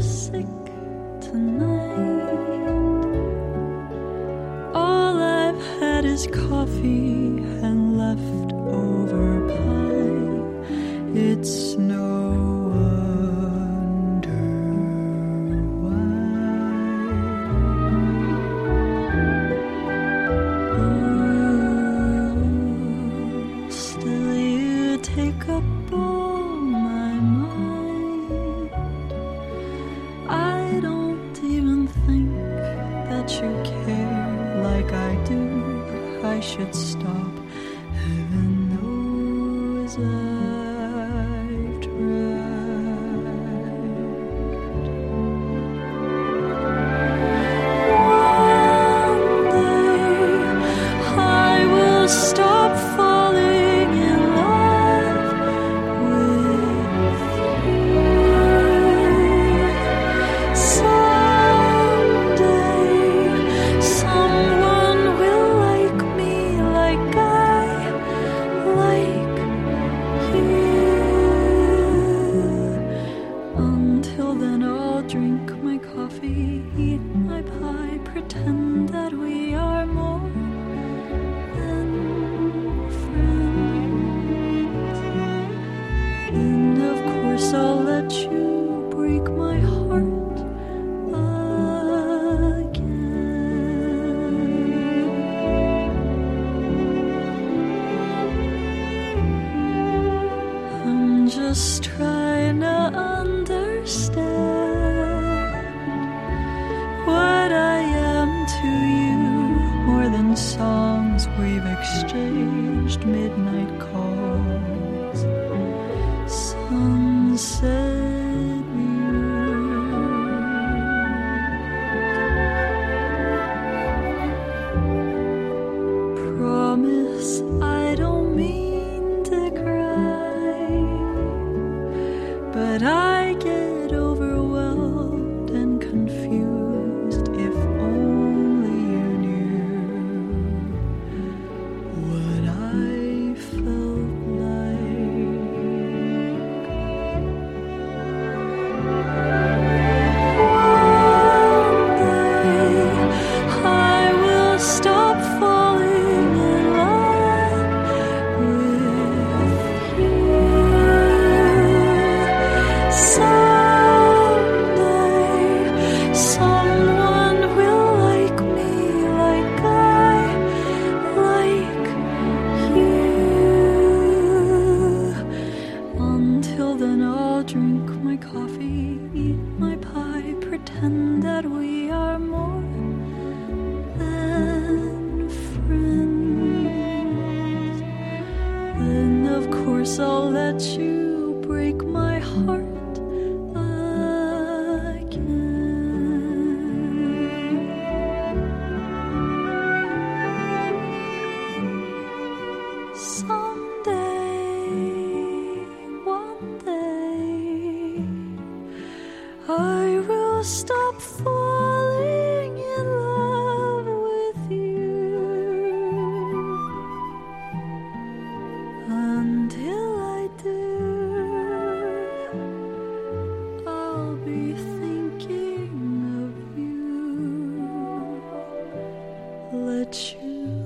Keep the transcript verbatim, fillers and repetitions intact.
sick tonight. All I've had is coffee and leftover pie. It's no wonder why. Ooh, still you take up all my mind. I don't even think that you care like I do. I should stop. Heaven knows I've tried. One day I will stop falling in love with you. Someday someone will like me like I like you. Until then I'll drink my coffee, eat my pie, pretend that we are more than friends. And of course I'll let you break my heart again. I'm just trying to understand what I am to you, more than songs we've exchanged, midnight calls, sunset views. Promise I don't mean to cry, but I get overwhelmed and confused. If only you knew what I felt like. One day I will stop falling in love with you. Someday someone will like me like I like you. Until then I'll drink my coffee, eat my pie, pretend that we are more than friends. Then of course I'll let you break my heart again. Someday, one day, I will stop falling in love with you. Until I do, I'll be thinking of you. Let you